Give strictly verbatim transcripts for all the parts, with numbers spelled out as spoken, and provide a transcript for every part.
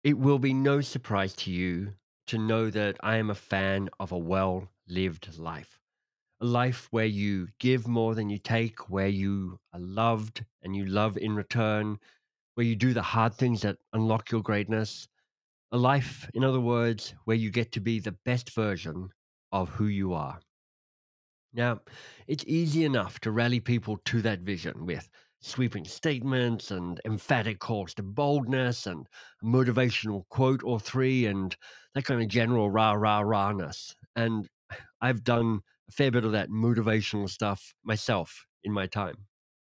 It will be no surprise to you to know that I am a fan of a well lived life. A life where you give more than you take, where you are loved and you love in return, where you do the hard things that unlock your greatness. A life, in other words, where you get to be the best version of who you are. Now, it's easy enough to rally people to that vision with sweeping statements and emphatic calls to boldness and a motivational quote or three and that kind of general rah, rah, rahness. And I've done a fair bit of that motivational stuff myself in my time.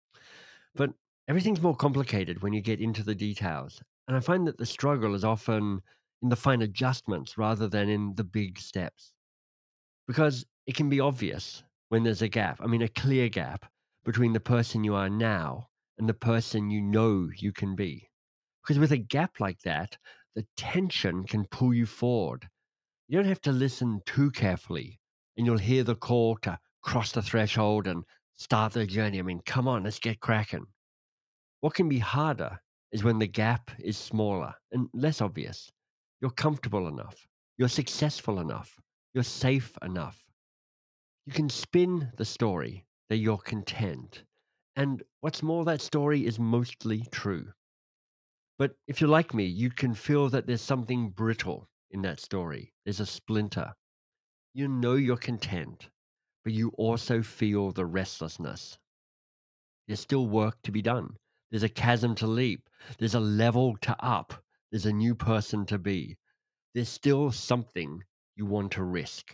But everything's more complicated when you get into the details. And I find that the struggle is often in the fine adjustments rather than in the big steps. Because it can be obvious when there's a gap, I mean, a clear gap between the person you are now and the person you know you can be. Because with a gap like that, the tension can pull you forward. You don't have to listen too carefully, and you'll hear the call to cross the threshold and start the journey. I mean, come on, let's get cracking. What can be harder is when the gap is smaller and less obvious. You're comfortable enough, you're successful enough, you're safe enough. You can spin the story that you're content. And what's more, that story is mostly true. But if you're like me, you can feel that there's something brittle in that story. There's a splinter. You know you're content, but you also feel the restlessness. There's still work to be done. There's a chasm to leap. There's a level to up. There's a new person to be. There's still something you want to risk.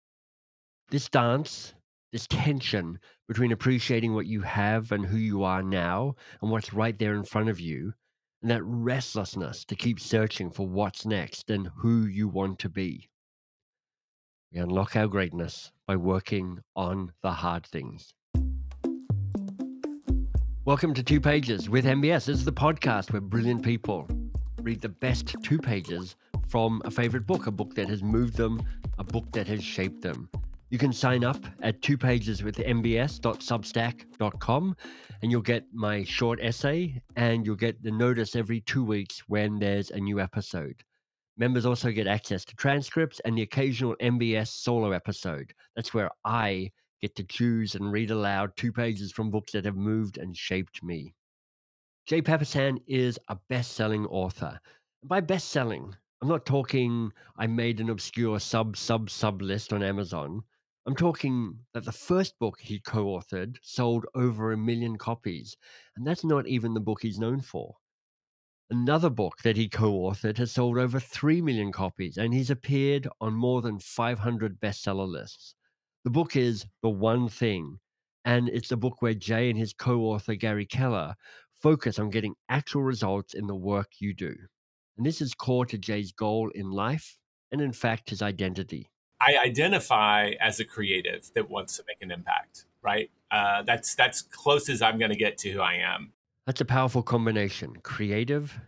This dance, this tension between appreciating what you have and who you are now and what's right there in front of you, and that restlessness to keep searching for what's next and who you want to be. We unlock our greatness by working on the hard things. Welcome to Two Pages with M B S. This is the podcast where brilliant people read the best two pages from a favorite book, a book that has moved them, a book that has shaped them. You can sign up at two pages with m b s dot substack dot com and you'll get my short essay and you'll get the notice every two weeks when there's a new episode. Members also get access to transcripts and the occasional M B S solo episode. That's where I get to choose and read aloud two pages from books that have moved and shaped me. Jay Papasan is a best-selling author. By best-selling, I'm not talking I made an obscure sub-sub-sub list on Amazon. I'm talking that the first book he co-authored sold over a million copies, and that's not even the book he's known for. Another book that he co-authored has sold over three million copies, and he's appeared on more than five hundred bestseller lists. The book is The One Thing, and it's a book where Jay and his co-author Gary Keller focus on getting actual results in the work you do. And this is core to Jay's goal in life and, in fact, his identity. I identify as a creative that wants to make an impact, right? Uh, that's that's close as I'm going to get to who I am. That's a powerful combination, creative,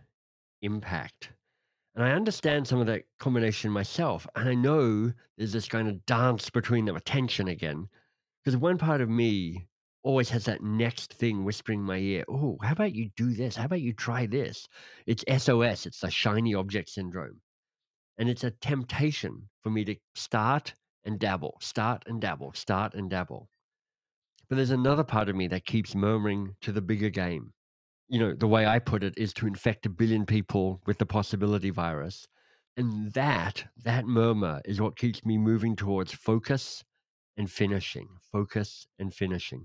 impact. And I understand some of that combination myself. And I know there's this kind of dance between them, a tension again. Because one part of me always has that next thing whispering in my ear. Oh, how about you do this? How about you try this? It's S O S. It's the shiny object syndrome. And it's a temptation for me to start and dabble, start and dabble, start and dabble. But there's another part of me that keeps murmuring to the bigger game. You know, the way I put it is to infect a billion people with the possibility virus. And that, that murmur is what keeps me moving towards focus and finishing, focus and finishing.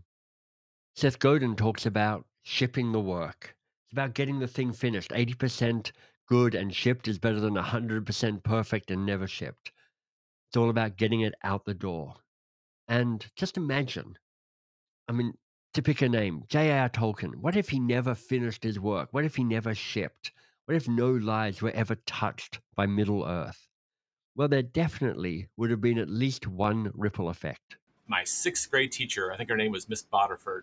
Seth Godin talks about shipping the work. It's about getting the thing finished. eighty percent good and shipped is better than one hundred percent perfect and never shipped. It's all about getting it out the door. And just imagine, I mean, to pick a name, J R R. Tolkien, what if he never finished his work? What if he never shipped? What if no lives were ever touched by Middle Earth? Well, there definitely would have been at least one ripple effect. My sixth grade teacher, I think her name was Miss Bodderford,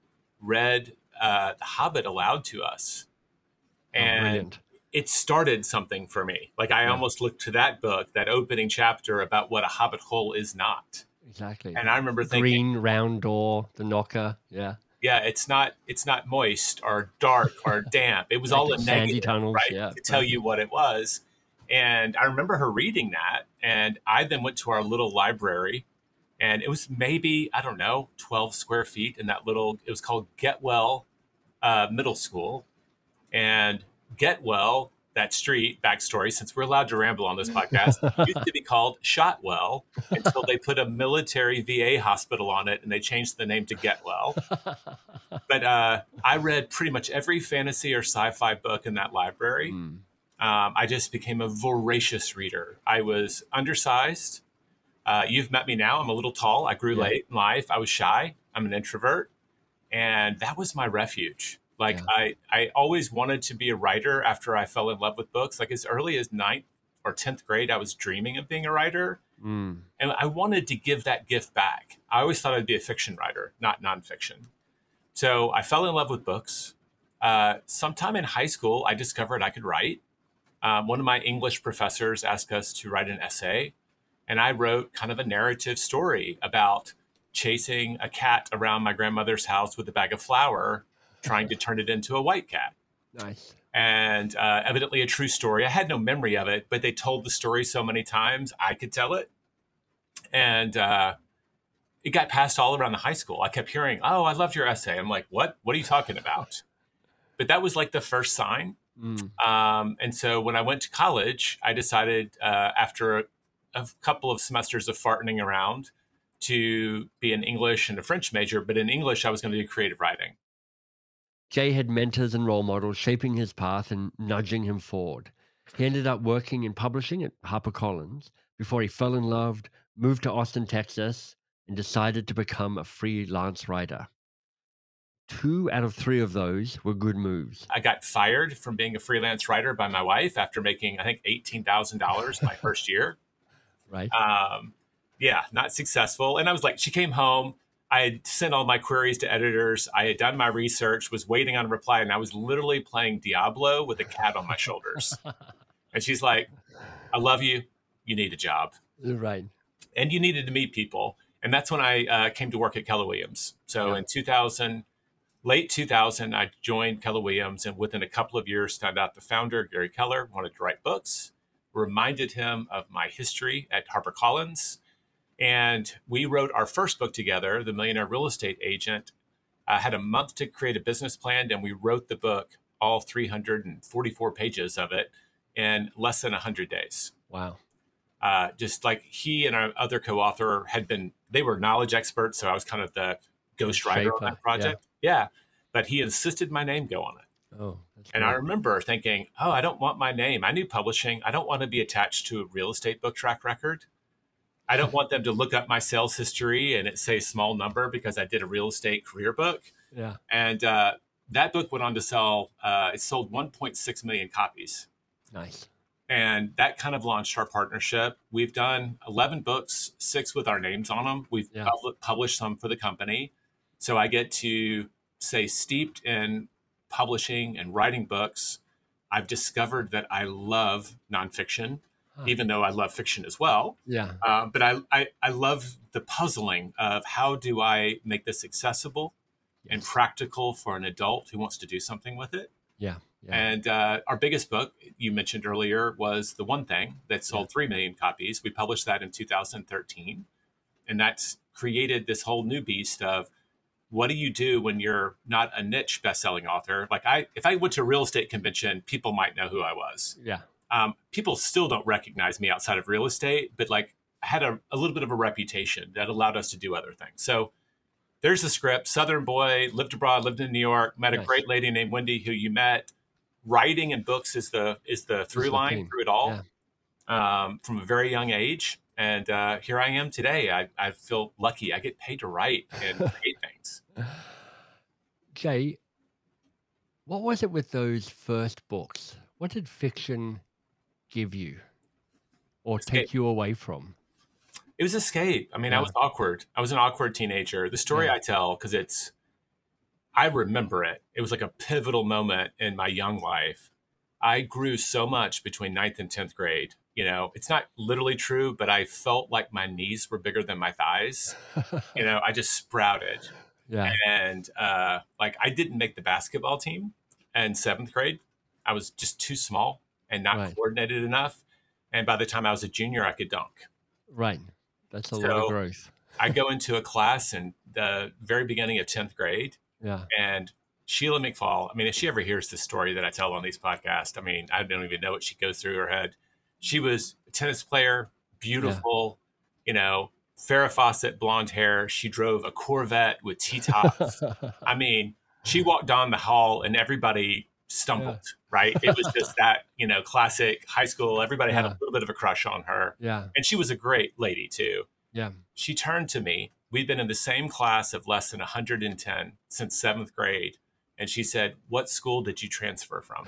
read uh, The Hobbit aloud to us. And oh, brilliant. It started something for me. Like I yeah. almost looked to that book, that opening chapter about what a hobbit hole is not. Exactly. And I remember the thinking, green round door, the knocker. Yeah. Yeah, it's not it's not moist or dark or damp. It was Like all a sandy negative, tunnels. right? Yeah. To tell Right. you what it was. And I remember her reading that. And I then went to our little library, and it was maybe, I don't know, twelve square feet in that little, it was called Getwell uh, Middle School. And Getwell, that street, backstory, since we're allowed to ramble on this podcast, used to be called Shotwell until they put a military V A hospital on it and they changed the name to Getwell. But uh, I read pretty much every fantasy or sci-fi book in that library. Mm, Um, I just became a voracious reader. I was undersized. Uh, you've met me now. I'm a little tall. I grew yeah. late in life. I was shy. I'm an introvert, and that was my refuge. Like Yeah. I, I always wanted to be a writer after I fell in love with books. Like as early as ninth or tenth grade, I was dreaming of being a writer, Mm, and I wanted to give that gift back. I always thought I'd be a fiction writer, not nonfiction. So I fell in love with books. Uh, sometime in high school, I discovered I could write. Um, one of my English professors asked us to write an essay, and I wrote kind of a narrative story about chasing a cat around my grandmother's house with a bag of flour, trying to turn it into a white cat. nice. And uh, evidently a true story. I had no memory of it, but they told the story so many times I could tell it. And uh, it got passed all around the high school. I kept hearing, "Oh, I loved your essay." I'm like, "What? What are you talking about?" But that was like the first sign. Mm. Um, and so when I went to college, I decided uh, after a, a couple of semesters of farting around to be an English and a French major. But in English, I was going to do creative writing. Jay had mentors and role models shaping his path and nudging him forward. He ended up working in publishing at HarperCollins before he fell in love, moved to Austin, Texas, and decided to become a freelance writer. Two out of three of those were good moves, I got fired from being a freelance writer by my wife after making, I think, eighteen thousand dollars my first year. right? Um, yeah, not successful. And I was like, she came home. I had sent all my queries to editors. I had done my research, was waiting on a reply, and I was literally playing Diablo with a cat on my shoulders. And she's like, I love you. You need a job. Right. And you needed to meet people. And that's when I uh, came to work at Keller Williams. So Yeah. in two thousand, late two thousand, I joined Keller Williams. And within a couple of years, found out the founder, Gary Keller, wanted to write books, reminded him of my history at HarperCollins. And we wrote our first book together, The Millionaire Real Estate Agent. I had a month to create a business plan, and we wrote the book, all three hundred forty-four pages of it, in less than one hundred days. Wow. Uh, just like he and our other co-author had been, they were knowledge experts. So I was kind of the ghost writer on Shaper. that project. Yeah. yeah. But he insisted my name go on it. Oh, that's And I great. remember thinking, oh, I don't want my name. I knew publishing. I don't want to be attached to a real estate book track record. I don't want them to look up my sales history and it say small number because I did a real estate career book. Yeah. And uh, that book went on to sell, uh, it sold one point six million copies. Nice. And that kind of launched our partnership. We've done eleven books, six with our names on them. We've Yeah. pub- published some for the company. So I get to say, steeped in publishing and writing books, I've discovered that I love nonfiction, Huh. even though I love fiction as well. Yeah. Uh, but I, I, I love the puzzling of how do I make this accessible and Yes. practical for an adult who wants to do something with it. Yeah. Yeah. And uh, our biggest book you mentioned earlier was The One Thing that sold Yeah. three million copies. We published that in two thousand thirteen. And that's created this whole new beast of what do you do when you're not a niche best-selling author? Like I, if I went to a real estate convention, people might know who I was. Yeah. Um, people still don't recognize me outside of real estate, but like I had a, a little bit of a reputation that allowed us to do other things. So there's the script. Southern boy, lived abroad, lived in New York, met a Nice. great lady named Wendy who you met. Writing and books is the is the through the line theme. through it all, Yeah. um, from a very young age. And uh, here I am today. I, I feel lucky. I get paid to write and create things. Jay, what was it with those first books? What did fiction give you or Escape. take you away from? It was escape. I mean, I Yeah. was awkward. I was an awkward teenager. The story Yeah. I tell, because it's, I remember it. It was like a pivotal moment in my young life. I grew so much between ninth and tenth grade. You know, it's not literally true, but I felt like my knees were bigger than my thighs. You know, I just sprouted. Yeah. And uh, like I didn't make the basketball team in seventh grade. I was just too small and not Right. coordinated enough. And by the time I was a junior, I could dunk. Right. That's a lot of So growth. I go into a class in the very beginning of tenth grade, Yeah. and Sheila McFall, I mean, if she ever hears the story that I tell on these podcasts, I mean, I don't even know what she goes through her head. She was a tennis player, Yeah. beautiful, you know, Farrah Fawcett, blonde hair. She drove a Corvette with T-tops. I mean, she walked down the hall and everybody Yeah. stumbled, right? It was just that, you know, classic high school. Everybody had a Yeah. little bit of a crush on her. Yeah. And she was a great lady, too. Yeah. She turned to me. We'd been in the same class of less than one hundred ten since seventh grade. And she said, "What school did you transfer from?"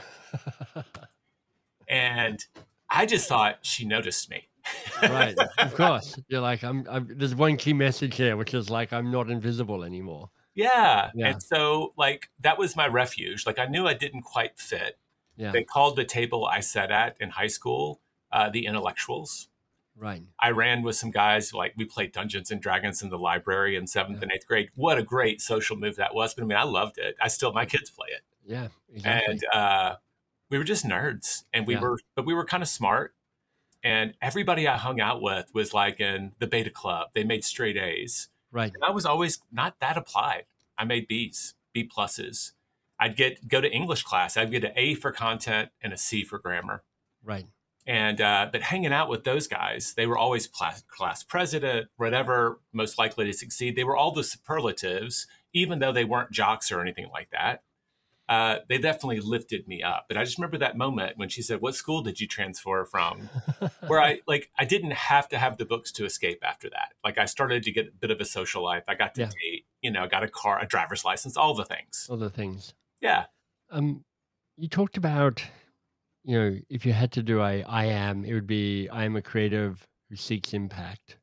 And I just thought she noticed me. Right. Of course. You're like, I'm, I'm, there's one key message here, which is like, I'm not invisible anymore. Yeah. Yeah. And so, like, that was my refuge. Like, I knew I didn't quite fit. Yeah. They called the table I sat at in high school uh, the intellectuals. Right. I ran with some guys, like we played Dungeons and Dragons in the library in seventh Yeah. and eighth grade. What a great social move that was. But I mean, I loved it. I still, my kids play it. Yeah. Exactly. And uh, we were just nerds. And we Yeah. were, but we were kind of smart. And everybody I hung out with was like in the beta club. They made straight A's. Right. And I was always not that applied. I made B's, B pluses. I'd get go to English class. I'd get an A for content and a C for grammar. Right. And uh, but hanging out with those guys, they were always class, class president, whatever, most likely to succeed. They were all the superlatives, even though they weren't jocks or anything like that. Uh, they definitely lifted me up. But I just remember that moment when she said, "What school did you transfer from?" Where I like I didn't have to have the books to escape after that. Like I started to get a bit of a social life. I got to Yeah. date, you know, got a car, a driver's license, all the things. Other things. Yeah. Um, you talked about, you know, if you had to do a I am, it would be I am a creative who seeks impact.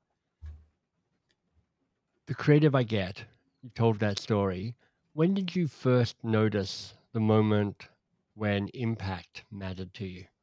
The creative I get, you told that story. When did you first notice the moment when impact mattered to you?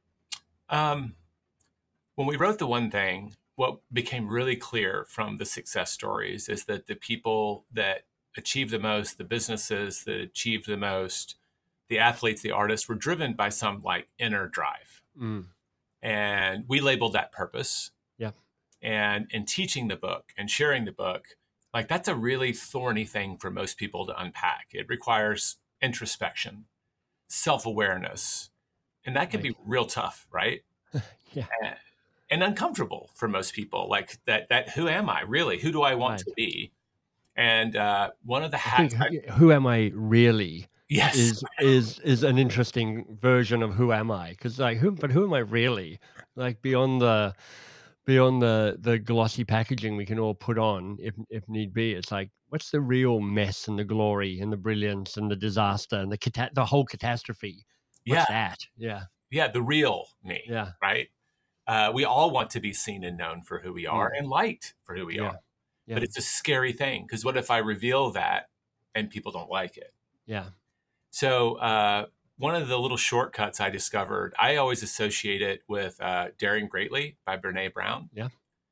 Um, when we wrote the one thing, what became really clear from the success stories is that the people that achieve the most, the businesses that achieve the most, the athletes, the artists were driven by some like inner drive. Mm. And we labeled that purpose. Yeah. And in teaching the book and sharing the book, like that's a really thorny thing for most people to unpack. It requires introspection, self-awareness, and that can Right. be real tough, right? Yeah. And, and uncomfortable for most people. Like that, that who am I really? Who do I want Right. to be? And uh, one of the I think hacks, I, who, who am I really yes, is is is an interesting version of who am I? Because like who, but who am I really? Like beyond the beyond the the glossy packaging we can all put on if if need be. It's like what's the real mess and the glory and the brilliance and the disaster and the cata- the whole catastrophe? yeah, What's that? Yeah. yeah, the real me, Yeah. right? Uh, we all want to be seen and known for who we are Mm. and liked for who we Yeah. are. Yeah. But it's a scary thing because what if I reveal that and people don't like it? Yeah. So uh, one of the little shortcuts I discovered, I always associate it with uh, Daring Greatly by Brene Brown. Yeah.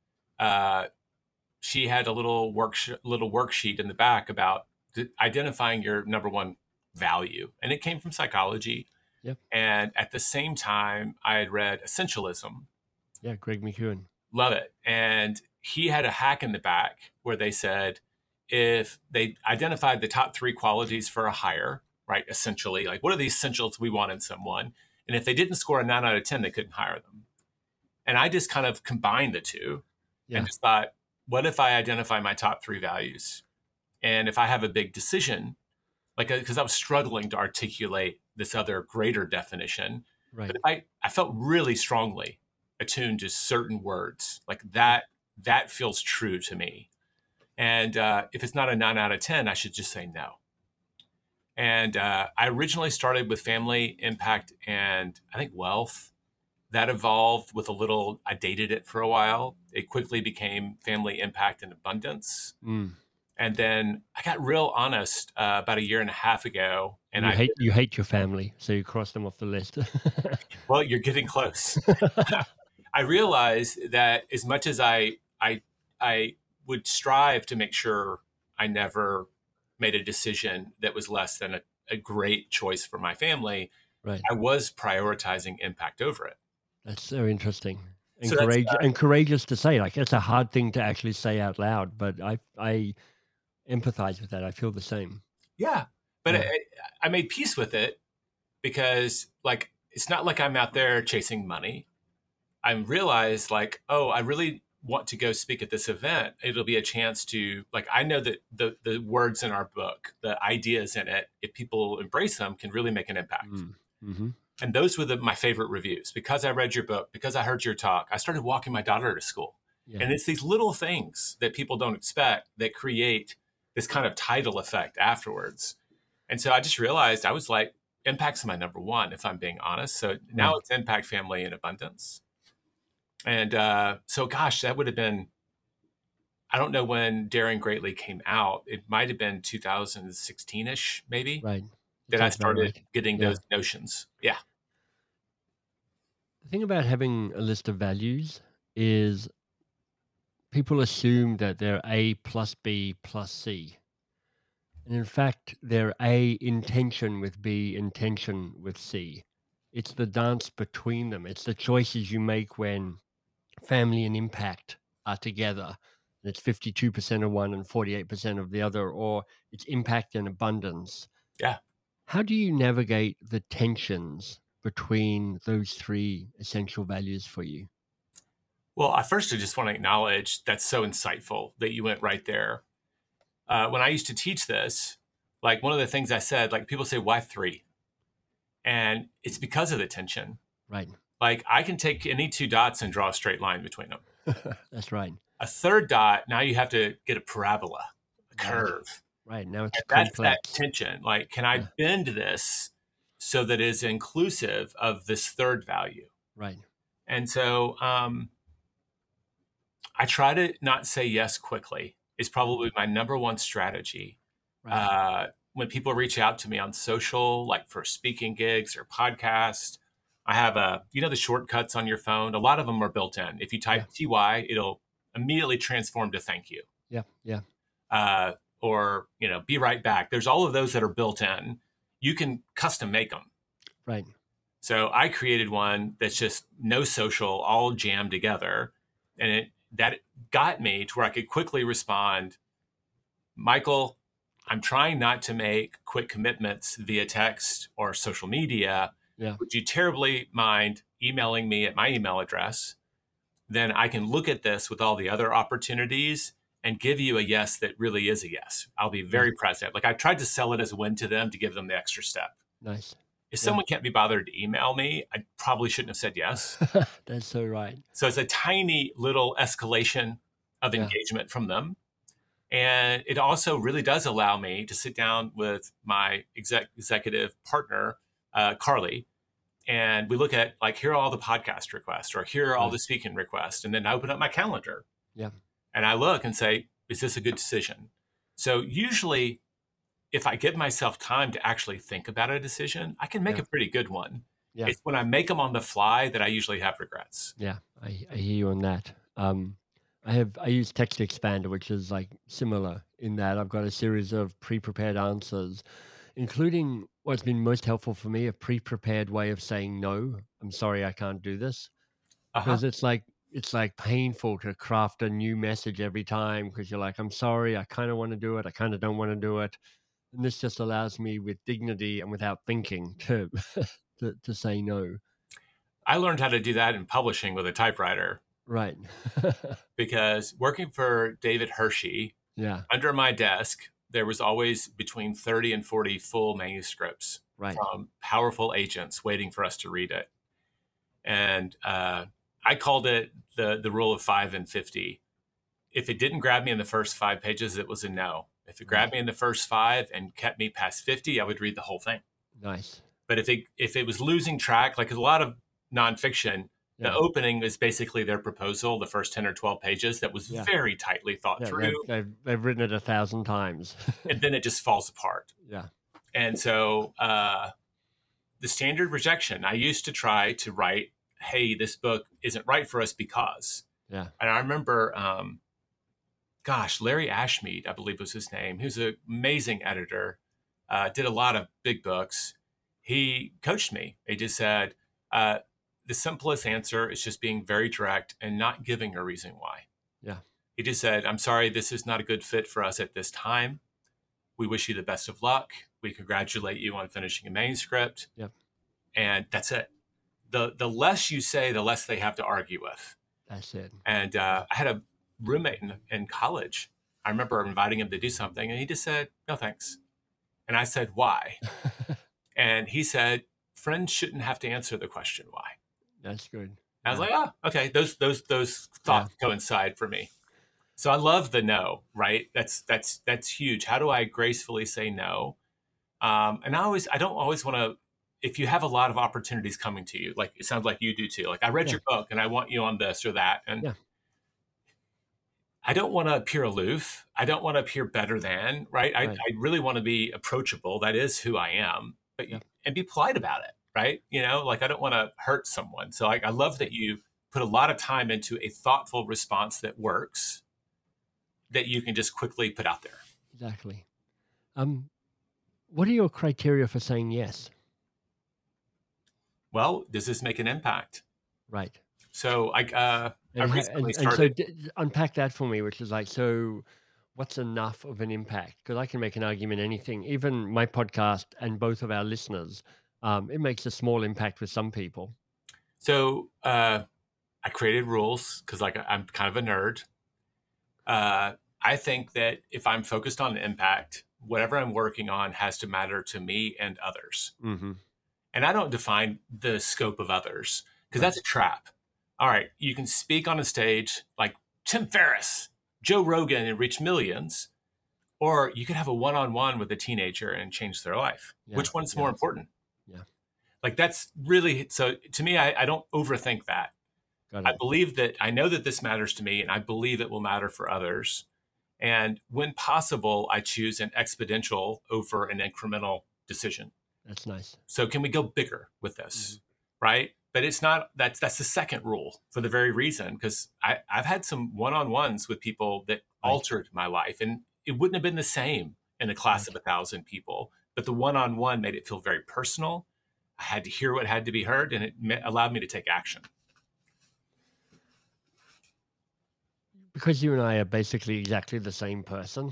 Uh, she had a little work little worksheet in the back about d- identifying your number one value, and it came from psychology. Yep. And at the same time, I had read Essentialism. Yeah. Greg McEwen. Love it. And he had a hack in the back where they said if they identified the top three qualities for a hire, right? Essentially, like what are the essentials we want in someone? And if they didn't score a nine out of ten, they couldn't hire them. And I just kind of combined the two Yeah. and just thought, what if I identify my top three values? And if I have a big decision, like, because I was struggling to articulate this other greater definition, Right. but if I, I felt really strongly attuned to certain words like that, that feels true to me. And uh, if it's not a nine out of ten, I should just say no. And uh, I originally started with family, impact, and I think wealth. That evolved with a little, I dated it for a while. It quickly became family, impact, and abundance. Mm. And then I got real honest uh, about a year and a half ago. And you I, hate you hate your family, so you cross them off the list. well, you're getting close. I realized that as much as I, I, I would strive to make sure I never made a decision that was less than a, a great choice for my family, Right. I was prioritizing impact over it. That's so interesting and So that's courage and courageous to say. Like, it's a hard thing to actually say out loud, but I I empathize with that. I feel the same. yeah, but Yeah. I, I made peace with it because like it's not like I'm out there chasing money. I realized like, oh, I really want to go speak at this event. It'll be a chance to like I know that the the words in our book, the ideas in it, if people embrace them, can really make an impact. Mm. Mhm. And those were the, my favorite reviews because I read your book, because I heard your talk. I started walking my daughter to school. Yeah. And it's these little things that people don't expect that create this kind of tidal effect afterwards. And so I just realized I was like, impact's my number one, if I'm being honest. So now Right. it's impact, family, and abundance. And uh, so, gosh, that would have been, I don't know when Daring Greatly came out. It might have been two thousand sixteen ish, maybe, Right. That that I sounds about started right. getting Yeah. those notions. Yeah. The thing about having a list of values is people assume that they're A plus B plus C. And in fact, they're A in tension with B in tension with C. It's the dance between them. It's the choices you make when family and impact are together. And it's fifty-two percent of one and forty-eight percent of the other, or it's impact and abundance. Yeah. How do you navigate the tensions between those three essential values for you? Well, I first I just want to acknowledge that's so insightful that you went right there. Uh, when I used to teach this, like one of the things I said, like people say, why three? And it's because of the tension. Right. Like I can take any two dots and draw a straight line between them. That's right. A third dot, now you have to get a parabola, a Right. curve. Right. Now it's And that's that complex. tension. Like, can I Yeah. bend this so that it's inclusive of this third value? Right. And so um, I try to not say yes quickly is Mm. probably my number one strategy. Right. Uh, when people reach out to me on social, like for speaking gigs or podcasts, I have a, you know, the shortcuts on your phone. A lot of them are built in. If you Yeah. type T Y, it'll immediately transform to thank you. Yeah. Yeah. Uh, or, you know, be right back. There's all of those that are built in. You can custom make them. Right. So I created one that's just no social, all jammed together. And it that got me to where I could quickly respond, Michael, I'm trying not to make quick commitments via text or social media. Yeah. Would you terribly mind emailing me at my email address? Then I can look at this with all the other opportunities and give you a yes that really is a yes. I'll be Yeah. very present. Like I tried to sell it as a win to them to give them the extra step. Nice. If Yeah. someone can't be bothered to email me, I probably shouldn't have said yes. That's so right. So it's a tiny little escalation of Yeah. engagement from them. And it also really does allow me to sit down with my exec- executive partner, uh, Carly, and we look at like, here are all the podcast requests or here are all Right. the speaking requests. And then I open up my calendar Yeah. and I look and say, is this a good decision? So usually if I give myself time to actually think about a decision, I can make Yeah. a pretty good one. Yeah. It's when I make them on the fly that I usually have regrets. Yeah. I, I hear you on that. Um, I have I use Text Expander, which is like similar in that I've got a series of pre-prepared answers, including what's been most helpful for me, a pre-prepared way of saying no. I'm sorry, I can't do this. Uh-huh. Because it's like it's like painful to craft a new message every time because you're like, I'm sorry, I kind of want to do it, I kind of don't want to do it. And this just allows me with dignity and without thinking to to, to say no. I learned how to do that in publishing with a typewriter Right. because working for David Hershey, Yeah. under my desk, there was always between thirty and forty full manuscripts Right. from powerful agents waiting for us to read it. And uh, I called it the, the rule of five and fifty. If it didn't grab me in the first five pages, it was a no. If it grabbed Right. me in the first five and kept me past fifty, I would read the whole thing. Nice. But if it if it was losing track, like a lot of nonfiction, the Yeah. opening is basically their proposal, the first ten or twelve pages that was Yeah. very tightly thought Yeah. through, They've, they've, they've written it a thousand times. and then it just falls apart. Yeah. And so uh, the standard rejection, I used to try to write, hey, this book isn't right for us because. Yeah. And I remember um, gosh, Larry Ashmead, I believe was his name. He was an amazing editor, uh, did a lot of big books. He coached me. He just said, uh, the simplest answer is just being very direct and not giving a reason why. Yeah. He just said, I'm sorry, this is not a good fit for us at this time. We wish you the best of luck. We congratulate you on finishing a manuscript. Yep. And that's it. The the less you say, the less they have to argue with. That's it. And uh, I had a roommate in, in college. I remember inviting him to do something, and he just said, no, thanks. And I said, why? And he said, friends shouldn't have to answer the question why. That's good. And I was like, oh, okay. Those those those thoughts Yeah. coincide for me. So I love the no, right? That's that's that's huge. How do I gracefully say no? Um, and I always, I don't always want to. If you have a lot of opportunities coming to you, like it sounds like you do too. Like I read Yeah. your book, and I want you on this or that, and Yeah. I don't want to appear aloof. I don't want to appear better than, right? I, Right. I really want to be approachable. That is who I am, but Yeah. and be polite about it, right? You know, like I don't want to hurt someone. So I, I love that you put a lot of time into a thoughtful response that works, that you can just quickly put out there. Exactly. Um, what are your criteria for saying yes? Well, does this make an impact? Right. So I, uh, I And, ha- recently and, and so started. d- unpack that for me, which is like, so what's enough of an impact? Because I can make an argument anything, even my podcast and both of our listeners, um, it makes a small impact with some people. So uh, I created rules because like I'm kind of a nerd. Uh, I think that if I'm focused on impact, whatever I'm working on has to matter to me and others. Mm-hmm. And I don't define the scope of others because Right. that's a trap. All right, you can speak on a stage like Tim Ferriss, Joe Rogan, and reach millions, or you could have a one-on-one with a teenager and change their life. Yeah. Which one's Yeah. more important? Yeah. Like that's really, so to me, I, I don't overthink that. Got I it. believe that I know that this matters to me, and I believe it will matter for others. And when possible, I choose an exponential over an incremental decision. That's nice. So can we go bigger with this? Mm-hmm. Right? But it's not, that's that's the second rule for the very reason, because I've had some one-on-ones with people that Right. altered my life, and it wouldn't have been the same in a class Right. of a thousand people. But the one-on-one made it feel very personal. I had to hear what had to be heard, and it ma- allowed me to take action. Because you and I are basically exactly the same person.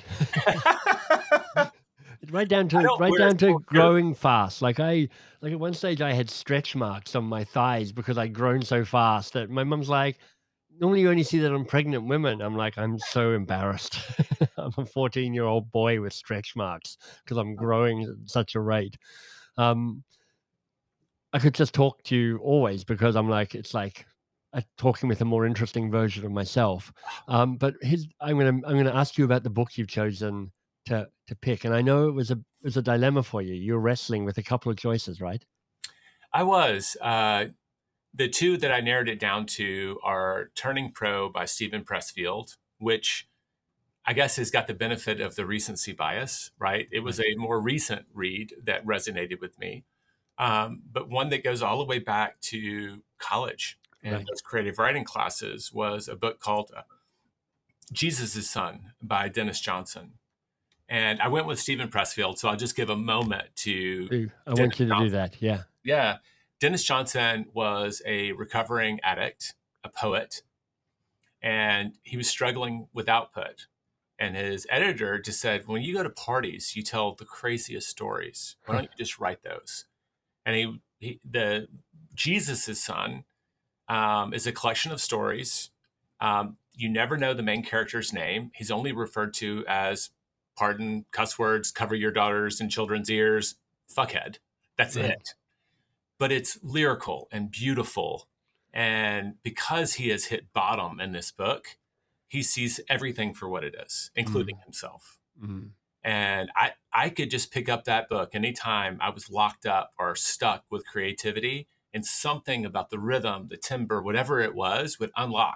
right down I to don't right wear a down to full coat. growing fast. Like I like at one stage I had stretch marks on my thighs because I'd grown so fast that my mum's like, normally you only see that on pregnant women. I'm like, I'm so embarrassed. I'm a fourteen year old boy with stretch marks because I'm growing at such a rate. Um, I could just talk to you always because I'm like, it's like uh, talking with a more interesting version of myself. Um, but his, I'm gonna I'm gonna ask you about the book you've chosen to to pick, and I know it was a it was a dilemma for you. You're wrestling with a couple of choices, right? I was. Uh, the two that I narrowed it down to are Turning Pro by Stephen Pressfield, which I guess has got the benefit of the recency bias, right? It was Right. a more recent read that resonated with me, um, but one that goes all the way back to college and Right. those creative writing classes was a book called uh, Jesus' Son by Dennis Johnson. And I went with Stephen Pressfield, so I'll just give a moment to Ooh, I Dennis want you to do Johnson. that. Yeah. Yeah. Dennis Johnson was a recovering addict, a poet, and he was struggling with output. And his editor just said, when you go to parties, you tell the craziest stories. Why don't you just write those? And he, he the Jesus' Son um, is a collection of stories. Um, you never know the main character's name. He's only referred to as, pardon cuss words, cover your daughters and children's ears, fuckhead. That's Right. it. But it's lyrical and beautiful. And because he has hit bottom in this book, he sees everything for what it is, including Mm. himself. Mm. And I, I could just pick up that book anytime I was locked up or stuck with creativity, and something about the rhythm, the timbre, whatever it was, would unlock,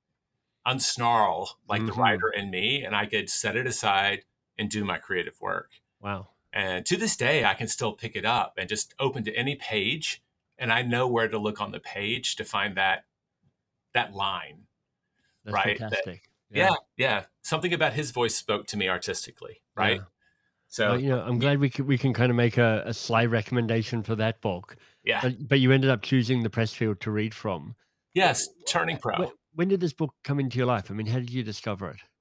unsnarl like the Mm-hmm. writer in me, and I could set it aside and do my creative work. Wow. And to this day, I can still pick it up and just open to any page, and I know where to look on the page to find that that line, That's right? That fantastic. Yeah. Yeah, yeah. Something about his voice spoke to me artistically, right? Yeah. Well, So you know, I'm glad we can we can kind of make a, a sly recommendation for that book. yeah. But but you ended up choosing the Pressfield to read from. Wh- Yes, Turning wh- Pro. wh- When did this book come into your life? I mean, how did you discover it?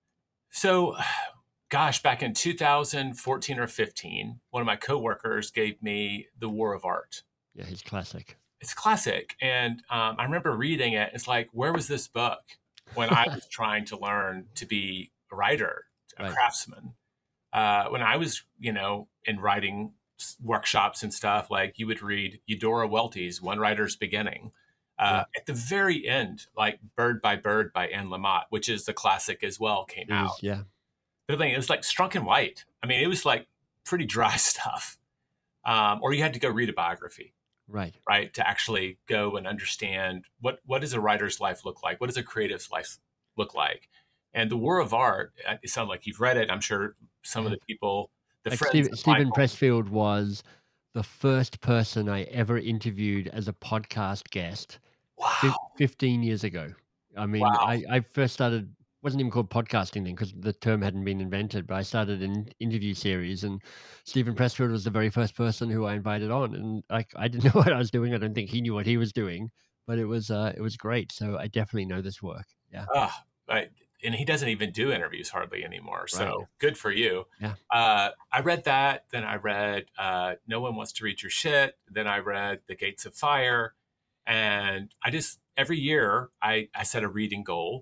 So gosh, back in two thousand fourteen or fifteen, one of my coworkers gave me The War of Art. Yeah, his classic. It's classic. And um, I remember reading it. It's like, where was this book when I was trying to learn to be a writer, a Right. craftsman? Uh, when I was, you know, in writing workshops and stuff, like you would read Eudora Welty's One Writer's Beginning. Uh, Yeah, at the very end, like Bird by Bird by Anne Lamott, which is the classic as well, came it out. is. Yeah, But the thing, it was like Strunk and White. I mean, it was like pretty dry stuff. Um, or you had to go read a biography, right. right, to actually go and understand what what does a writer's life look like? What does a creative's life look like? And The War of Art, uh, it sounds like you've read it. I'm sure some of Yeah. the people, the Like friends Steve, of Stephen Michael. Pressfield was the first person I ever interviewed as a podcast guest fif- Wow. fifteen years ago. I mean, Wow. I, I first started, wasn't even called podcasting then because the term hadn't been invented, but I started an interview series and Stephen Pressfield was the very first person who I invited on. And like, I didn't know what I was doing. I don't think he knew what he was doing, but it was, uh, it was great. So I definitely know this work. Yeah. Oh, I, and he doesn't even do interviews hardly anymore. Right. So good for you. Yeah. Uh, I read that. Then I read uh, No One Wants to Read Your Shit. Then I read The Gates of Fire. And I just, every year, I, I set a reading goal.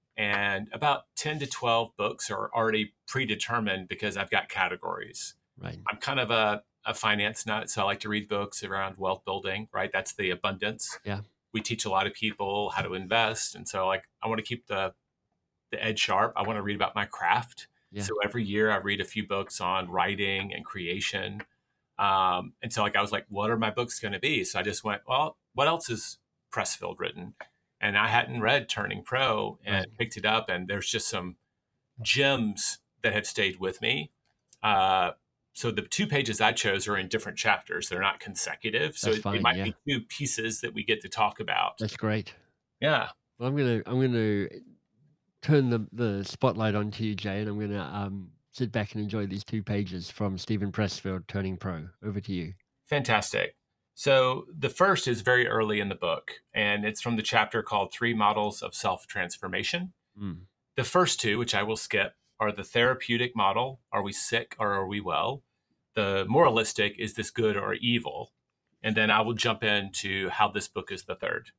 And about ten to twelve books are already predetermined because I've got categories. Right. I'm kind of a, a finance nut, so I like to read books around wealth building, right? That's the abundance. Yeah. We teach a lot of people how to invest. And so like I want to keep the the edge sharp. I want to read about my craft. Yeah. So every year I read a few books on writing and creation. Um, and so like I was like, what are my books going to be? So I just went, well, what else is Pressfield written? And I hadn't read Turning Pro and Right. picked it up. And there's just some gems that have stayed with me. Uh, so the two pages I chose are in different chapters. They're not consecutive. So That's it, it fine. might Yeah. be two pieces that we get to talk about. That's great. Yeah. Well, I'm gonna I'm gonna turn the the spotlight onto you, Jay, and I'm gonna um sit back and enjoy these two pages from Stephen Pressfield, Turning Pro. Over to you. Fantastic. So the first is very early in the book, and it's from the chapter called Three Models of Self-Transformation. Mm. The first two, which I will skip, are the therapeutic model, are we sick or are we well? The moralistic, is this good or evil? And then I will jump into how this book is the third.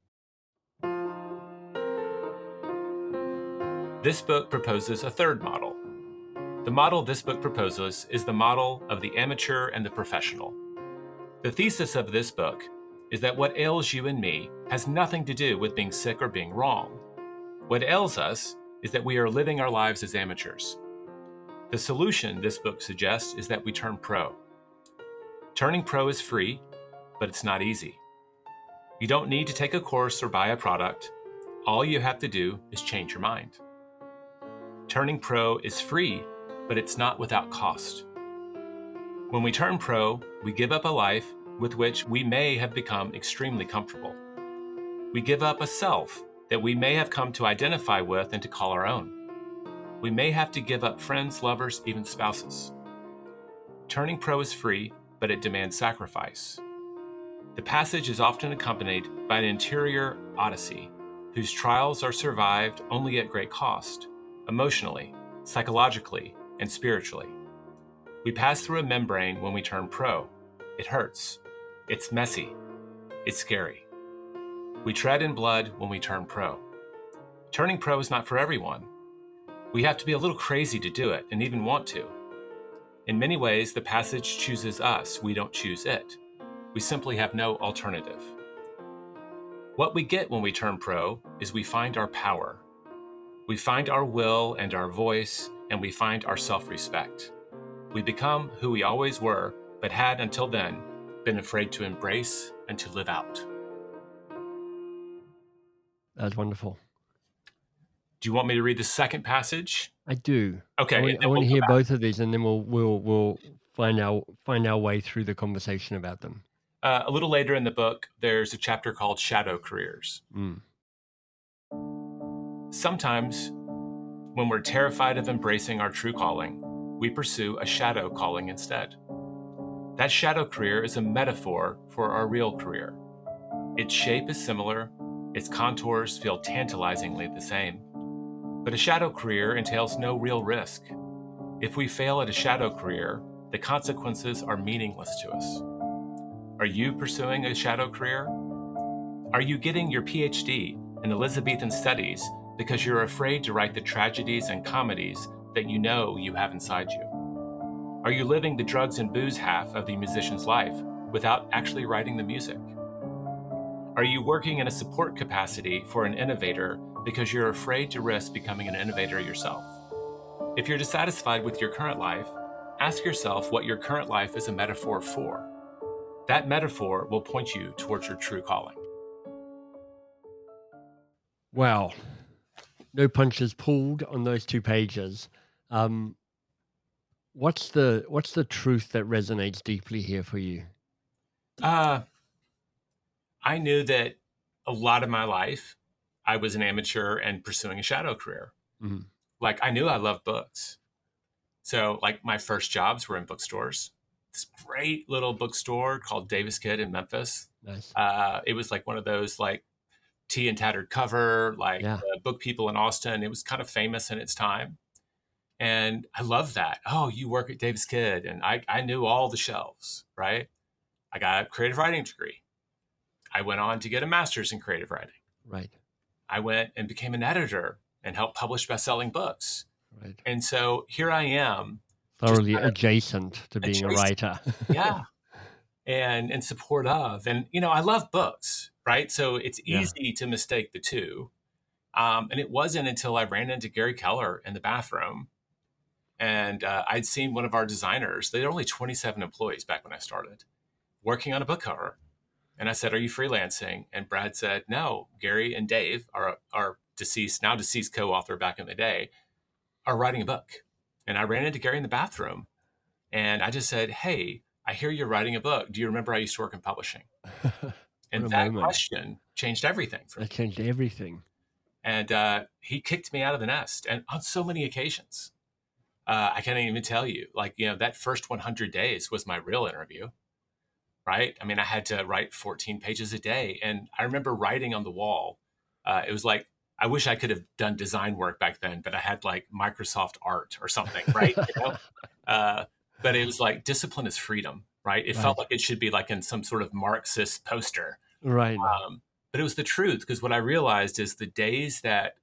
This book proposes a third model. The model this book proposes is the model of the amateur and the professional. The thesis of this book is that what ails you and me has nothing to do with being sick or being wrong. What ails us is that we are living our lives as amateurs. The solution this book suggests is that we turn pro. Turning pro is free, but it's not easy. You don't need to take a course or buy a product. All you have to do is change your mind. Turning pro is free, but it's not without cost. When we turn pro, we give up a life with which we may have become extremely comfortable. We give up a self that we may have come to identify with and to call our own. We may have to give up friends, lovers, even spouses. Turning pro is free, but it demands sacrifice. The passage is often accompanied by an interior odyssey, whose trials are survived only at great cost, emotionally, psychologically, and spiritually. We pass through a membrane when we turn pro. It hurts. It's messy. It's scary. We tread in blood when we turn pro. Turning pro is not for everyone. We have to be a little crazy to do it and even want to. In many ways, the passage chooses us. We don't choose it. We simply have no alternative. What we get when we turn pro is we find our power. We find our will and our voice, and we find our self-respect. We become who we always were, but had until then been afraid to embrace and to live out. That was wonderful. Do you want me to read the second passage? I do. Okay, I and want, I then want we'll to go hear back. both of these, and then we'll we'll we'll find our find our way through the conversation about them. Uh, a little later in the book, there's a chapter called Shadow Careers. Mm. Sometimes When we're terrified of embracing our true calling, we pursue a shadow calling instead. That shadow career is a metaphor for our real career. Its shape is similar, its contours feel tantalizingly the same, but a shadow career entails no real risk. If we fail at a shadow career, the consequences are meaningless to us. Are you pursuing a shadow career? Are you getting your P H D in Elizabethan studies because you're afraid to write the tragedies and comedies that you know you have inside you? Are you living the drugs and booze half of the musician's life without actually writing the music? Are you working in a support capacity for an innovator because you're afraid to risk becoming an innovator yourself? If you're dissatisfied with your current life, ask yourself what your current life is a metaphor for. That metaphor will point you towards your true calling. Wow. No punches pulled on those two pages. Um, what's the what's the truth that resonates deeply here for you? Uh, I knew that a lot of my life, I was an amateur and pursuing a shadow career. Mhm. Like, I knew I loved books. So, like, my first jobs were in bookstores. This great little bookstore called Davis Kid in Memphis. Nice. Uh, it was like one of those, like, tea and tattered cover, like Yeah. the book people in Austin. It was kind of famous in its time. And I love that. Oh, you work at Davis Kid. And I, I knew all the shelves, right? I got a creative writing degree. I went on to get a master's in creative writing. Right. I went and became an editor and helped publish best-selling books. Right. And so here I am, just Thoroughly kind of adjacent to being a adjacent. writer. Yeah. And in support of. And, you know, I love books, right? So it's Yeah. easy to mistake the two. Um, and it wasn't until I ran into Gary Keller in the bathroom and uh, I'd seen one of our designers. They had only twenty-seven employees back when I started, working on a book cover. And I said, "Are you freelancing?" And Brad said, "No, Gary and Dave, our, our deceased, now deceased co-author back in the day, are writing a book." And I ran into Gary in the bathroom and I just said, "Hey, I hear you're writing a book. Do you remember I used to work in publishing?" What And a that moment. question changed everything for That me. changed everything. And uh, he kicked me out of the nest, and on so many occasions. Uh, I can't even tell you. Like, you know, that first one hundred days was my real interview, right? I mean, I had to write fourteen pages a day. And I remember writing on the wall. Uh, it was like, I wish I could have done design work back then, but I had like Microsoft Art or something, right? You know? Uh, but it was like, discipline is freedom, right? It felt Right. like it should be like in some sort of Marxist poster. Right. Um, but it was the truth, because what I realized is the days that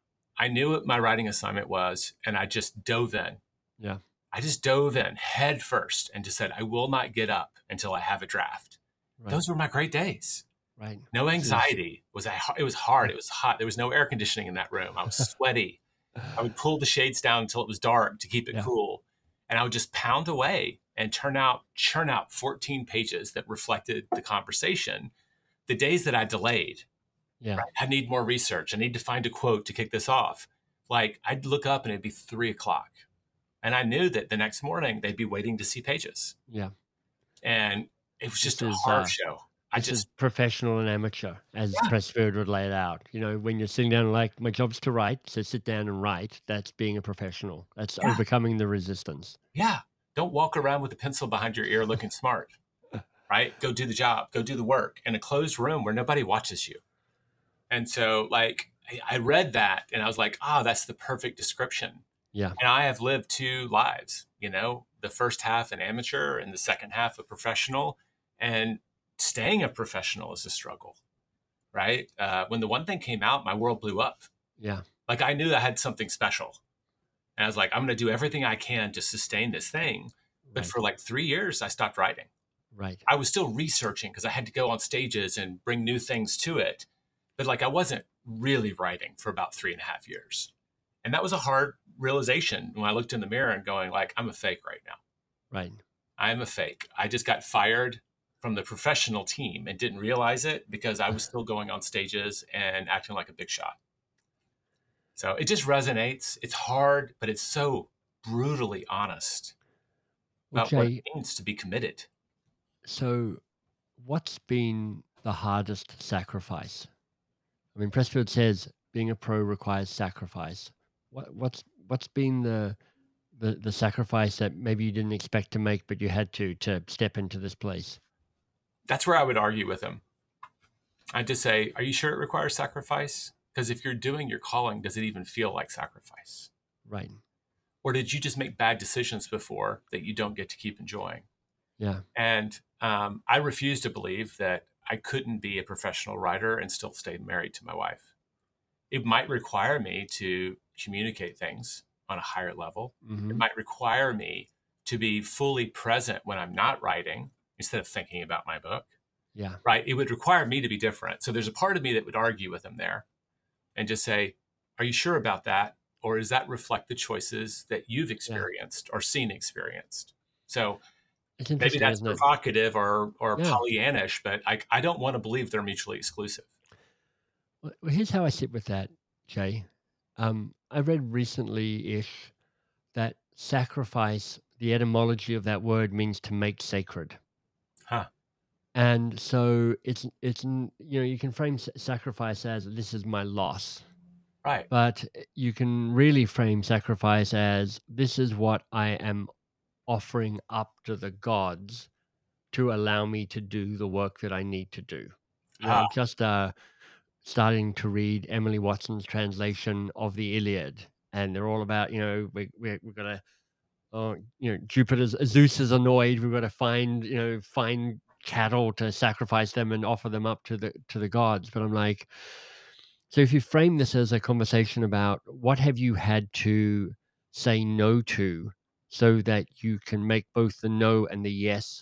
I knew what my writing assignment was and I just dove in, Yeah. I just dove in head first and just said, I will not get up until I have a draft. Right. Those were my great days. Right. No This is anxiety. Was I, it was hard. It was hot. There was no air conditioning in that room. I was sweaty. I would pull the shades down until it was dark to keep it yeah. cool. And I would just pound away and turn out, churn out fourteen pages that reflected the conversation. The days that I delayed, Yeah. right? I need more research. I need to find a quote to kick this off. Like, I'd look up and it'd be three o'clock. And I knew that the next morning they'd be waiting to see pages. Yeah. And it was This just a is horror uh show. I this is just, professional and amateur, as yeah, Pressfield would lay it out. You know, when you're sitting down, like, my job's to write, so sit down and write. That's being a professional. That's yeah, overcoming the resistance. yeah. Don't walk around with a pencil behind your ear looking smart, right? Go do the job, go do the work in a closed room where nobody watches you. And so, like, I I read that and I was like, ah, that's the perfect description. Yeah. And I have lived two lives, you know, the first half an amateur and the second half a professional. And staying a professional is a struggle, right? Uh, when the one thing came out, my world blew up. Yeah. Like, I knew I had something special. And I was like, I'm going to do everything I can to sustain this thing. But Right. for like three years, I stopped writing. Right. I was still researching because I had to go on stages and bring new things to it. But like, I wasn't really writing for about three and a half years. And that was a hard realization when I looked in the mirror and going like, I'm a fake right now. Right. I'm a fake. I just got fired from the professional team and didn't realize it because I was still going on stages and acting like a big shot. So it just resonates. It's hard, but it's so brutally honest Well, about what Jay, it means to be committed. so what's been the hardest sacrifice? I mean, Pressfield says being a pro requires sacrifice. What what's what's been the the the sacrifice that maybe you didn't expect to make, but you had to to step into this place? That's where I would argue with him. I'd just say, are you sure it requires sacrifice? Because if you're doing your calling, does it even feel like sacrifice? Right. Or did you just make bad decisions before that you don't get to keep enjoying? Yeah. And um, I refuse to believe that I couldn't be a professional writer and still stay married to my wife. It might require me to communicate things on a higher level. It Mhm. might require me to be fully present when I'm not writing instead of thinking about my book, Yeah. right? It would require me to be different. So there's a part of me that would argue with him there and just say, are you sure about that? Or does that reflect the choices that you've Yeah. experienced or seen experienced? So It's maybe interesting, that's isn't it? provocative or or Yeah. Pollyannish, but I I don't want to believe they're mutually exclusive. Well, well, here's how I sit with that, Jay. Um, I read recently-ish that sacrifice, the etymology of that word means to make sacred. Huh. And so it's it's n- you know, you can frame s- sacrifice as this is my loss, Right. but uh, you can really frame sacrifice as this is what I am offering up to the gods to allow me to do the work that I need to do. You know, Ah, I'm just uh starting to read Emily Watson's translation of the Iliad, and they're all about, you know, we we we've got to, oh, you know, Jupiter's Zeus is annoyed. We've got to find, you know, find cattle to sacrifice them and offer them up to the to the gods. But I'm like, so if you frame this as a conversation about what have you had to say no to so that you can make both the no and the yes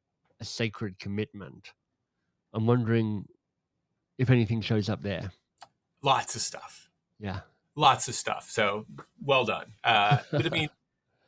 a sacred commitment, I'm wondering if anything shows up there. lots of stuff. Yeah. Lots of stuff. So well done. Uh, but I mean,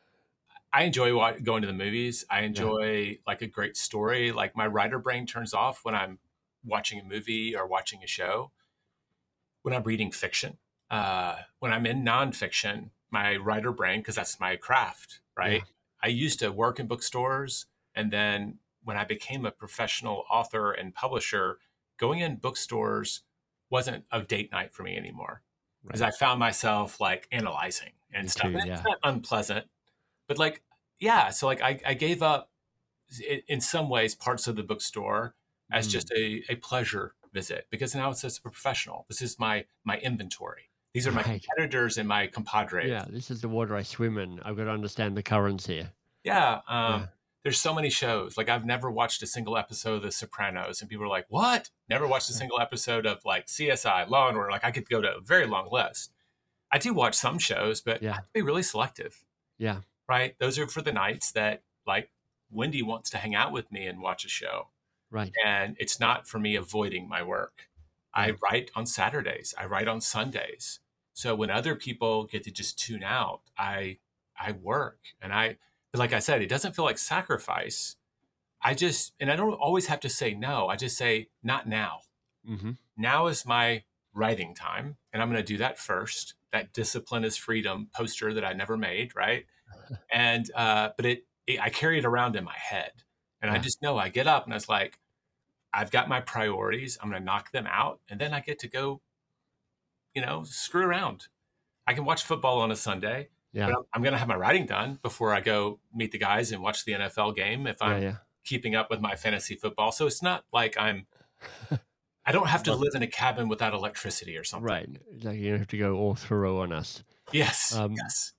I enjoy wa- going to the movies. I Yeah. enjoy like a great story. Like my writer brain turns off when I'm watching a movie or watching a show. When I'm reading fiction, uh, when I'm in nonfiction, my writer brain, because that's my craft, Yeah. right? I used to work in bookstores. And then when I became a professional author and publisher, going in bookstores wasn't a date night for me anymore because Right. I found myself like analyzing and Me stuff. too. And it's Yeah. not unpleasant, but like, yeah. So like I, I gave up i- in some ways parts of the bookstore as Mm. just a, a pleasure visit because now it's just a professional. This is my my inventory. These are my Right. competitors and my Yeah. compadres. This is the water I swim in. I've got to understand the currents here. Yeah. Um, Yeah. there's so many shows. Like I've never watched a single episode of The Sopranos, and people are like, "What? Never watched a single episode of like C S I, Law and Order." Like I could go to a very long list. I do watch some shows, but I Yeah. have to be really selective, Yeah. right? Those are for the nights that like Wendy wants to hang out with me and watch a show. Right. And it's not for me avoiding my work. I Yeah. write on Saturdays. I write on Sundays. So when other people get to just tune out, I I work. And I but like I said, it doesn't feel like sacrifice. I just and I don't always have to say no. I just say not now. Hmm. Now is my writing time, and I'm going to do that first. That discipline is freedom poster that I never made, right? And uh but it, it I carry it around in my head. And I Yeah. just know I get up and I was like, I've got my priorities. I'm going to knock them out, and then I get to go, you know, screw around. I can watch football on a Sunday, but Yeah. I'm, I'm going to have my writing done before I go meet the guys and watch the N F L game if Yeah. I'm Yeah. keeping up with my fantasy football. So it's not like I'm, I don't have to Not live in a cabin without electricity or something. right. Like you don't have to go all thorough on us. Yes, Um, yes.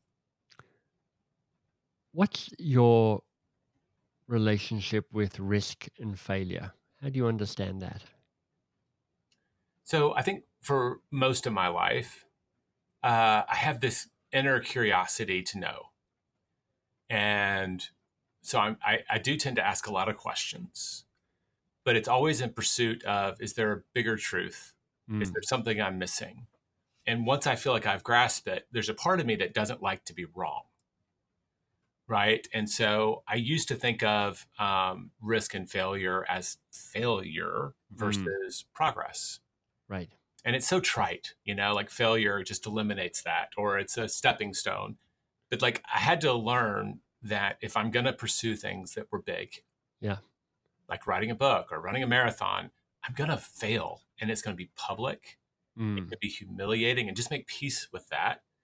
what's your relationship with risk and failure? How do you understand that? So I think for most of my life, uh, I have this inner curiosity to know. And so I'm, I, I do tend to ask a lot of questions, but it's always in pursuit of, is there a bigger truth? Is Mm. there something I'm missing? And once I feel like I've grasped it, there's a part of me that doesn't like to be wrong. Right. And so I used to think of um, risk and failure as failure Mm. versus progress. Right. And it's so trite, you know, like failure just eliminates that, or it's a stepping stone. But like I had to learn that if I'm going to pursue things that were big, Yeah. like writing a book or running a marathon, I'm going to fail and it's going to be public. It Mm. could be humiliating and just make peace with that.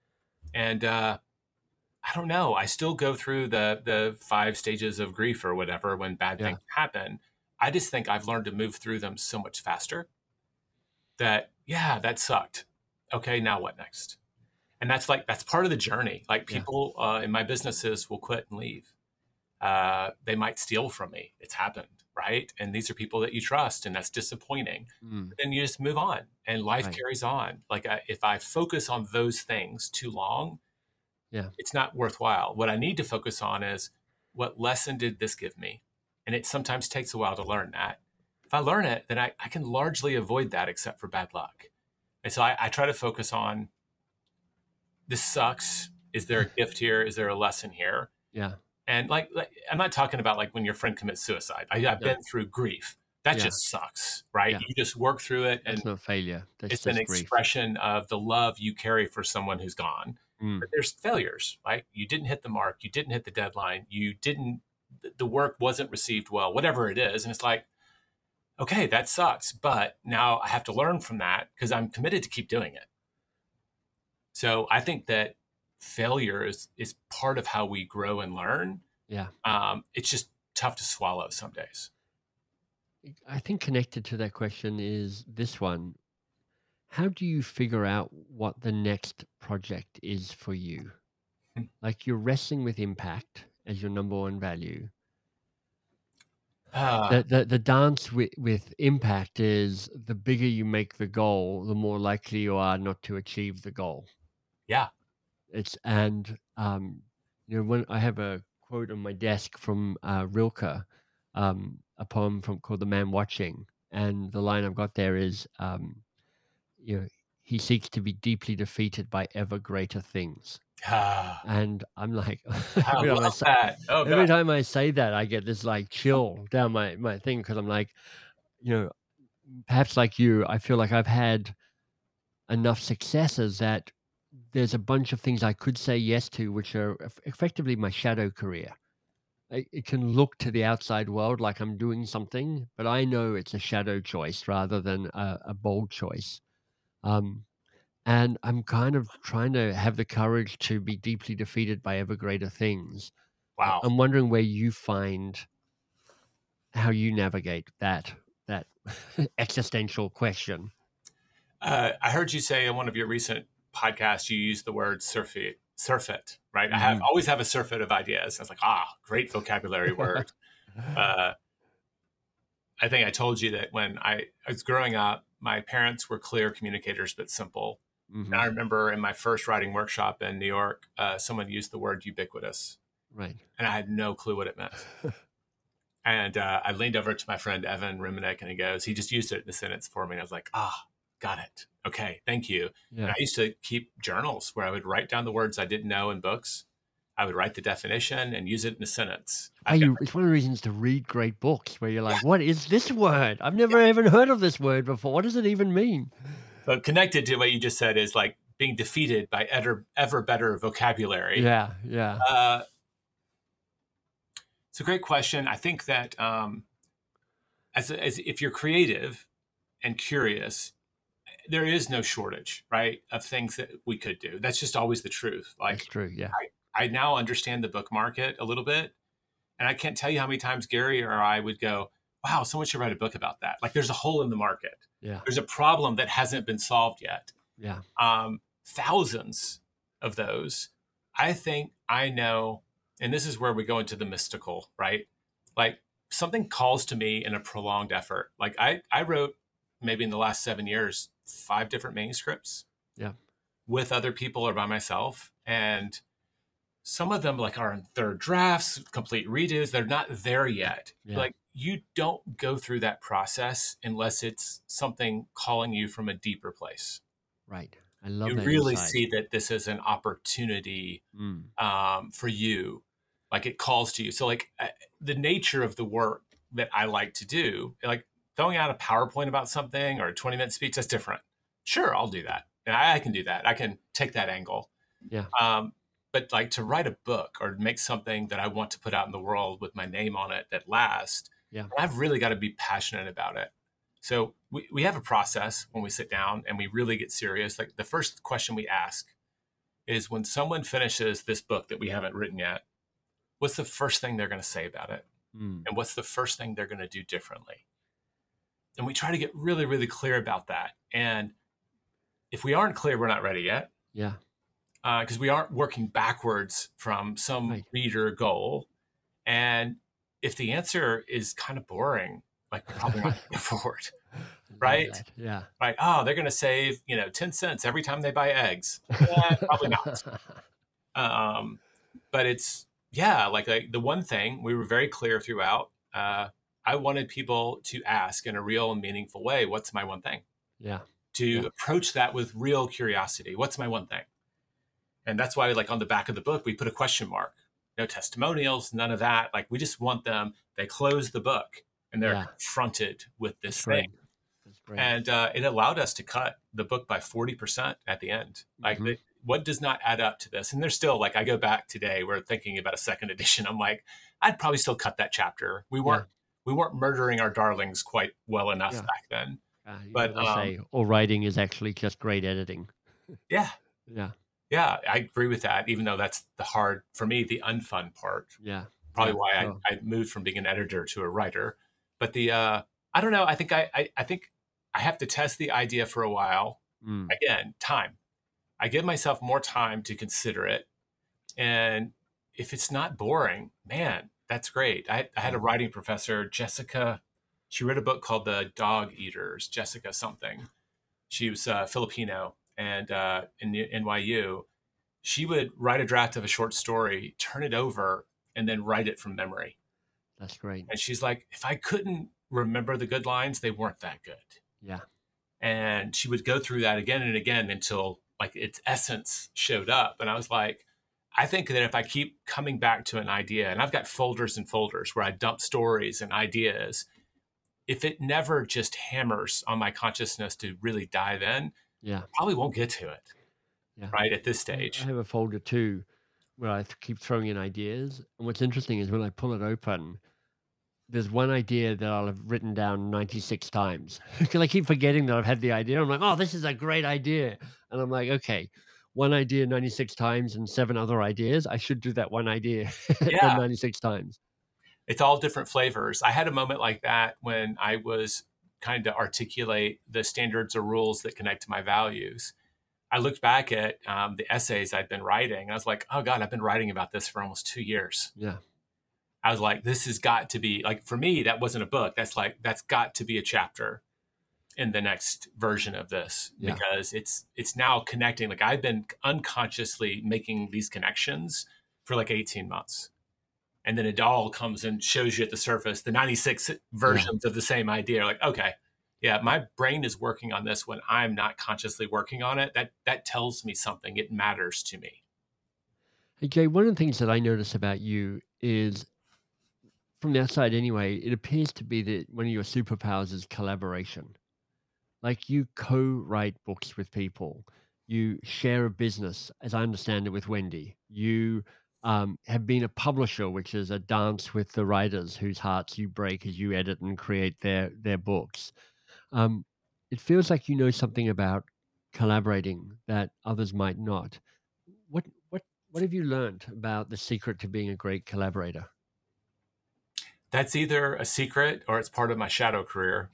And uh, I don't know. I still go through the the five stages of grief or whatever when bad Yeah. things happen. I just think I've learned to move through them so much faster that yeah, that sucked. Okay, now what next? And that's like that's part of the journey. Like Yeah. people uh, in my businesses will quit and leave. Uh, they might steal from me. It's happened, right? And these are people that you trust, and that's disappointing. Mm. But then you just move on, and life Right. carries on. Like I, if I focus on those things too long, Yeah. it's not worthwhile. What I need to focus on is what lesson did this give me? And it sometimes takes a while to learn that. If I learn it, then I, I can largely avoid that except for bad luck. And so I, I try to focus on this sucks. Is there a gift here? Is there a lesson here? Yeah. And like, like I'm not talking about like when your friend commits suicide. I, I've No. been through grief. That Yeah. just sucks, right? Yeah. You just work through it, and That's not failure. That's it's an just grief. expression of the love you carry for someone who's gone. Mm. But there's failures, right? You didn't hit the mark. You didn't hit the deadline. You didn't, the work wasn't received well, whatever it is. And it's like, okay, that sucks. But now I have to learn from that because I'm committed to keep doing it. So I think that failure is, is part of how we grow and learn. Yeah. Um, it's just tough to swallow some days. I think connected to that question is this one. How do you figure out what the next project is for you? Like you're wrestling with impact as your number one value. Uh, The the the dance with with impact is the bigger you make the goal, the more likely you are not to achieve the goal. yeah. It's and um, you know, when I have a quote on my desk from uh, Rilke, um, a poem from called "The Man Watching," and the line I've got there is, um, you know, he seeks to be deeply defeated by ever greater things. Ah, And I'm like, I every time I love say, that. Oh, every God. time I say that, I get this like chill down my my thing because I'm like, you know, perhaps like you, I feel like I've had enough successes that there's a bunch of things I could say yes to, which are eff- effectively my shadow career. I- It can look to the outside world like I'm doing something, but I know it's a shadow choice rather than a, a bold choice. Um, and I'm kind of trying to have the courage to be deeply defeated by ever greater things. Uh, Wow. I'm wondering where you find how you navigate that that existential question. Uh, I heard you say in one of your recent podcasts, you used the word surf it, surf it, right? I have Hmm. always have a surf it of ideas. I was like, ah, great vocabulary word. Uh, I think I told you that when I, I was growing up, my parents were clear communicators, but simple. And Hmm. I remember in my first writing workshop in New York, uh, someone used the word ubiquitous, Right. and I had no clue what it meant. And uh, I leaned over to my friend Evan Rimanek, and he goes, he just used it in a sentence for me. And I was like, ah, got it. Okay, thank you. And Yeah. I used to keep journals where I would write down the words I didn't know in books. I would write the definition and use it in a sentence. Why I've got, you it's one of the reasons to read great books where you're like, "What is this word? I've never even heard of this word before. What does it even mean?" so connected to what you just said is like being defeated by ever, ever better vocabulary. Yeah, yeah, Uh, it's a great question. I think that um, as, as if you're creative and curious, there is no shortage, right, of things that we could do. That's just always the truth. that's Like true, yeah, I, I now understand the book market a little bit, and I can't tell you how many times Gary or I would go, "Wow, someone should write a book about that." Like there's a hole in the market. yeah, There's a problem that hasn't been solved yet. yeah, Um, thousands of those. I think I know, and this is where we go into the mystical, right? Like something calls to me in a prolonged effort. Like I, I wrote maybe in the last seven years, five different manuscripts yeah, with other people or by myself. And some of them like are in third drafts, complete redos. They're not there yet. yeah, Like you don't go through that process unless it's something calling you from a deeper place. right. I love You that really insight. see that this is an opportunity Mm, um, for you. Like it calls to you. So like uh, the nature of the work that I like to do, like throwing out a PowerPoint about something or a twenty minute speech, that's different. Sure, I'll do that. And I, I can do that. I can take that angle. yeah, Um, but like to write a book or make something that I want to put out in the world with my name on it that lasts, yeah, I've really got to be passionate about it. So we, we have a process when we sit down and we really get serious. Like the first question we ask is when someone finishes this book that we haven't written yet, what's the first thing they're going to say about it? Mm. And what's the first thing they're going to do differently? And we try to get really, really clear about that. And if we aren't clear, we're not ready yet. Yeah. Because uh, we aren't working backwards from some Right. reader goal. And if the answer is kind of boring, like we're probably not going forward, right? That. Yeah. Right. Oh, they're going to save, you know, ten cents every time they buy eggs. Yeah, probably not. Um, but it's, yeah, like, like the one thing we were very clear throughout, uh, I wanted people to ask in a real and meaningful way, what's my one thing? Yeah. To Yeah. approach that with real curiosity. What's my one thing? And that's why, like, on the back of the book, we put a question mark. No testimonials, none of that. Like, we just want them, they close the book and they're Yeah. confronted with this That's thing. great. That's great. And uh, it allowed us to cut the book by forty percent at the end. Like, Mhm. the, what does not add up to this? And there's still, like, I go back today, we're thinking about a second edition. I'm like, I'd probably still cut that chapter. We weren't, we weren't murdering our darlings quite well enough Yeah. back then. Uh, you But know, they um, say all writing is actually just great editing. yeah, Yeah. yeah, I agree with that. Even though that's the hard, for me, the unfun part. Yeah. Probably Yeah, why sure. I, I moved from being an editor to a writer. But the, uh, I don't know. I think I, I, I think I have to test the idea for a while. Mm. Again, time. I give myself more time to consider it. And if it's not boring, man, that's great. I, I had a writing professor, Jessica. She wrote a book called The Dog Eaters, Jessica something. She was uh, Filipino and uh, in N Y U. She would write a draft of a short story, turn it over, and then write it from memory. That's great. And she's like, if I couldn't remember the good lines, they weren't that good. Yeah. And she would go through that again and again until, like, its essence showed up. And I was like, I think that if I keep coming back to an idea, and I've got folders and folders where I dump stories and ideas, if it never just hammers on my consciousness to really dive in, Yeah. I probably won't get to it. Yeah. Right at this I stage. I have a folder too where I th- keep throwing in ideas. And what's interesting is when I pull it open, there's one idea that I'll have written down ninety-six times because I keep forgetting that I've had the idea. I'm like, oh, this is a great idea. And I'm like, okay, one idea ninety-six times and seven other ideas. I should do that one idea the Yeah. ninety-six times. It's all different flavors. I had a moment like that when I was trying to articulate the standards or rules that connect to my values. I looked back at um, the essays I'd been writing. I was like, oh God, I've been writing about this for almost two years. Yeah. I was like, this has got to be, like, for me, that wasn't a book. That's like, that's got to be a chapter in the next version of this, Yeah. because it's, it's now connecting. Like, I've been unconsciously making these connections for like eighteen months. And then it all comes and shows you at the surface, the ninety-six versions of the same idea. Like, okay, yeah, my brain is working on this when I'm not consciously working on it. That, that tells me something. It matters to me. Hey, Jay, one of the things that I notice about you is, from the outside anyway, it appears to be that one of your superpowers is collaboration. Like, you co-write books with people. You share a business, as I understand it, with Wendy. You um, have been a publisher, which is a dance with the writers whose hearts you break as you edit and create their their books. Um, it feels like you know something about collaborating that others might not. What what what have you learned about the secret to being a great collaborator? That's either a secret or it's part of my shadow career,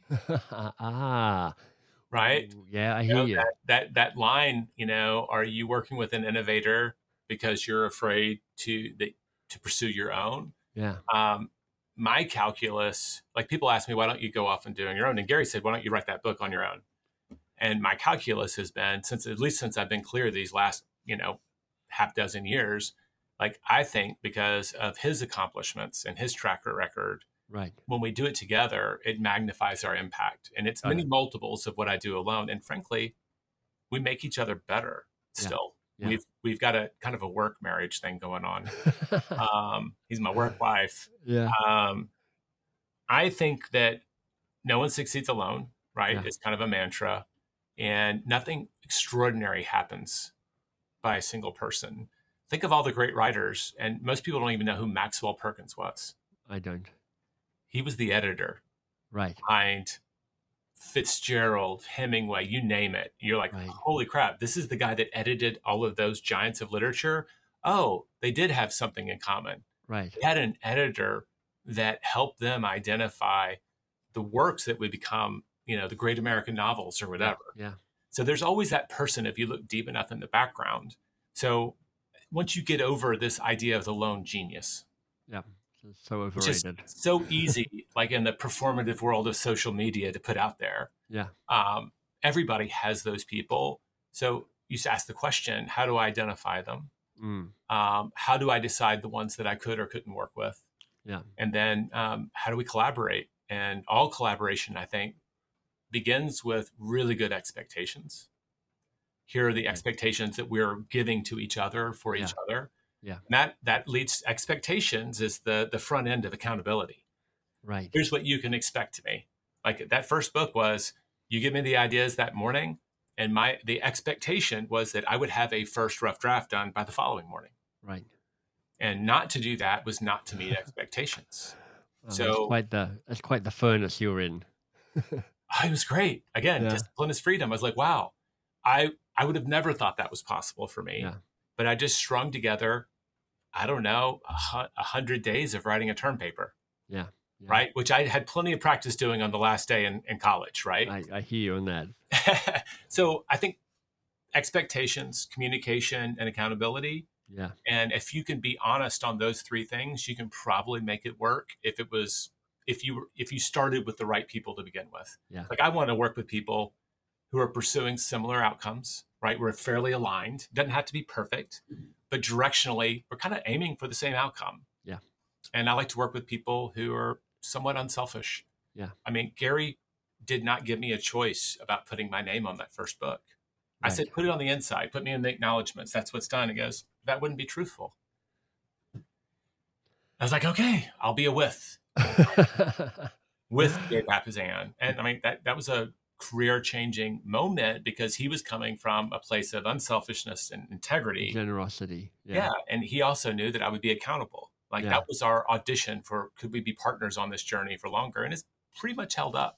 Ah, right? ooh, yeah, I You hear know, you. that, that, that line, you know, are you working with an innovator because you're afraid to, that, to pursue your own? Yeah, Um, my calculus, like, people ask me, why don't you go off and do it on your own? And Gary said, why don't you write that book on your own? And my calculus has been, since, at least since I've been clear these last, you know, half dozen years, like, I think because of his accomplishments and his track record, right. when we do it together, it magnifies our impact. And it's Got many it. multiples of what I do alone. And frankly, we make each other better Yeah, still. yeah. We've we've got a kind of a work marriage thing going on. Um, he's my work wife. Yeah, Um, I think that no one succeeds alone, right? yeah, It's kind of a mantra. And nothing extraordinary happens by a single person. Think of all the great writers, and most people don't even know who Maxwell Perkins was. I don't. He was the editor Right. behind Fitzgerald, Hemingway, you name it. You're like, Right. holy crap, this is the guy that edited all of those giants of literature. Oh, they did have something in common. Right. They had an editor that helped them identify the works that would become, you know, the great American novels or Yeah. whatever. Yeah. So there's always that person if you look deep enough in the background. So once you get over this idea of the lone genius, Yeah. So so which is overrated. so easy, like in the performative world of social media to put out there, Yeah. um, everybody has those people. So you just ask the question, how do I identify them? Mm. Um, how do I decide the ones that I could or couldn't work with? Yeah. And then um, how do we collaborate? And all collaboration, I think, begins with really good expectations. Here are the Right. expectations that we're giving to each other for Yeah. each other. Yeah. And that that leads expectations is the the front end of accountability. Right. Here's what you can expect to me. Like that first book was, you give me the ideas that morning, and my the expectation was that I would have a first rough draft done by the following morning. Right. And not to do that was not to meet expectations. Well, that's So quite the that's quite the furnace you're in. oh, it was great. Again, Yeah. discipline is freedom. I was like, wow, I I would have never thought that was possible for me. Yeah. But I just strung together, I don't know, a hu- a hundred days of writing a term paper, Yeah. Yeah. right? Which I had plenty of practice doing on the last day in, in college, right? I, I hear you on that. So I think expectations, communication, and accountability. Yeah. And if you can be honest on those three things, you can probably make it work. If it was, if you if you started with the right people to begin with, Yeah. like I want to work with people who are pursuing similar outcomes, right? We're fairly aligned. Doesn't have to be perfect, but directionally, we're kind of aiming for the same outcome. Yeah. And I like to work with people who are somewhat unselfish. Yeah. I mean, Gary did not give me a choice about putting my name on that first book. I Right. said, put it on the inside, put me in the acknowledgments. That's what's done. He goes, that wouldn't be truthful. I was like, okay, I'll be a with, with Gabe Apazan. And I mean, that, that was a career changing moment because he was coming from a place of unselfishness and integrity. Generosity. Yeah. Yeah. And he also knew that I would be accountable. Like Yeah. that was our audition for, could we be partners on this journey for longer? And it's pretty much held up.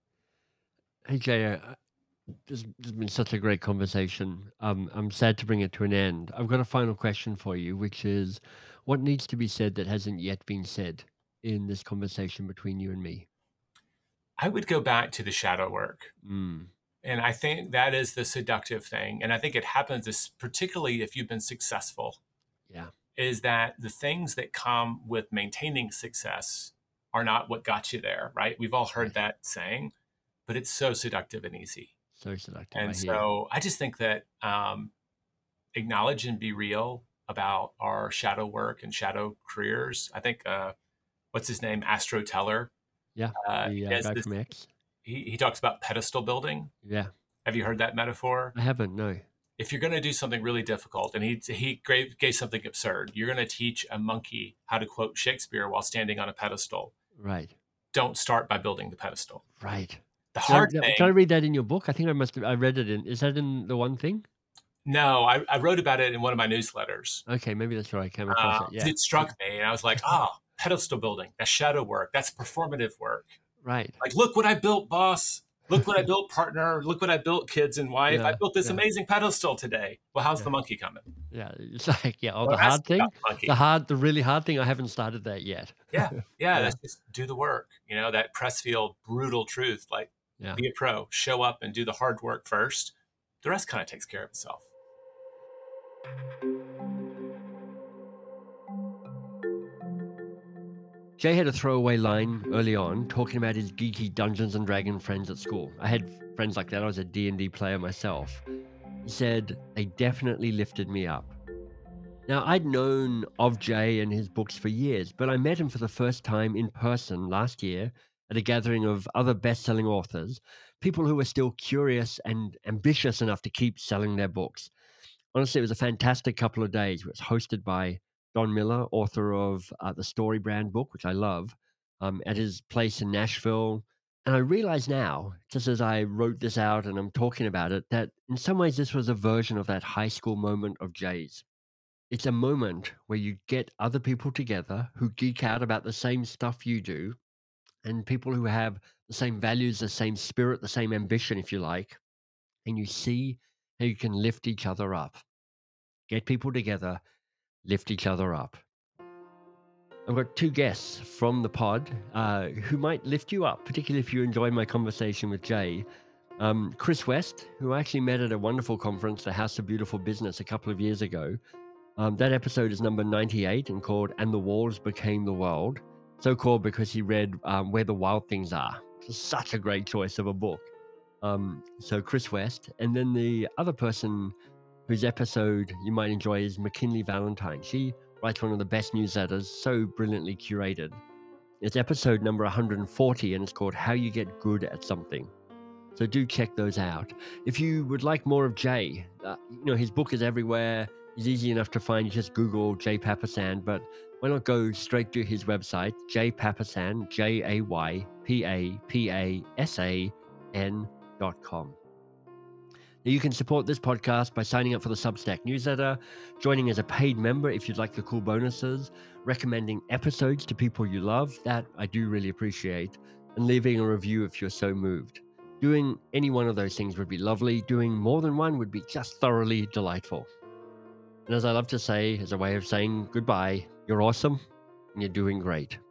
Hey Jay, uh, this has been such a great conversation. Um, I'm sad to bring it to an end. I've got a final question for you, which is, what needs to be said that hasn't yet been said in this conversation between you and me? I would go back to the shadow work. Mm. And I think that is the seductive thing. And I think it happens, is particularly if you've been successful, Yeah. is that the things that come with maintaining success are not what got you there, right? We've all heard Right. that saying, but it's so seductive and easy. So seductive. I And hear you. so I just think that um, acknowledge and be real about our shadow work and shadow careers. I think, uh, what's his name? Astro Teller. Yeah. Uh, The he, uh, has guy this, from X. he, he talks about pedestal building. Yeah. Have you heard that metaphor? I haven't. No. If you're going to do something really difficult, and he he gave, gave something absurd, you're going to teach a monkey how to quote Shakespeare while standing on a pedestal. Right. Don't start by building the pedestal. Right. The Did I, hard did I thing, read that in your book? I think I must have. I read it in. Is that in the one thing? no, I, I wrote about it in one of my newsletters. Okay, maybe that's where I came across Uh, it. Yeah. it struck me, and I was like, ah, oh, pedestal building, that's shadow work, that's performative work. Right. Like, look what I built, boss. Look what I built, partner. Look what I built, kids and wife. I Yeah. built this Yeah. amazing pedestal today. Well, how's Yeah. the monkey coming? Yeah. It's like, yeah. Oh, Well, the that's hard about thing. the monkey. The hard, the really hard thing. I haven't started that yet. Yeah, yeah, Yeah. that's just do the work. You know, that Pressfield brutal truth. Like, Yeah. be a pro, show up and do the hard work first. The rest kind of takes care of itself. Jay had a throwaway line early on talking about his geeky Dungeons and Dragon friends at school. I had friends like that. I was a D and D player myself. He said, they definitely lifted me up. Now, I'd known of Jay and his books for years, but I met him for the first time in person last year at a gathering of other best-selling authors, people who were still curious and ambitious enough to keep selling their books. Honestly, it was a fantastic couple of days. It was hosted by Don Miller, author of uh, the Story Brand book, which I love, um, at his place in Nashville. And I realize now, just as I wrote this out and I'm talking about it, that in some ways this was a version of that high school moment of Jay's. It's a moment where you get other people together who geek out about the same stuff you do, and people who have the same values, the same spirit, the same ambition, if you like, and you see how you can lift each other up. Get people together, lift each other up. I've got two guests from the pod uh, who might lift you up, particularly if you enjoyed my conversation with Jay. Um, Chris West, who I actually met at a wonderful conference, the House of Beautiful Business, a couple of years ago. Um, that episode is number ninety-eight and called And the Walls Became the World. So called because he read um, Where the Wild Things Are. It's such a great choice of a book. Um, so Chris West. And then the other person whose episode you might enjoy is McKinley Valentine. She writes one of the best newsletters, so brilliantly curated. It's episode number one hundred forty, and it's called How You Get Good at Something. So do check those out. If you would like more of Jay, uh, you know, his book is everywhere. He's easy enough to find. You just Google Jay Papasan, but why not go straight to his website, Jay Papasan, J A Y P A P A S A N dot com. Now, you can support this podcast by signing up for the Substack newsletter, joining as a paid member if you'd like the cool bonuses, recommending episodes to people you love, that I do really appreciate, and leaving a review if you're so moved. Doing any one of those things would be lovely. Doing more than one would be just thoroughly delightful. And as I love to say, as a way of saying goodbye, you're awesome and you're doing great.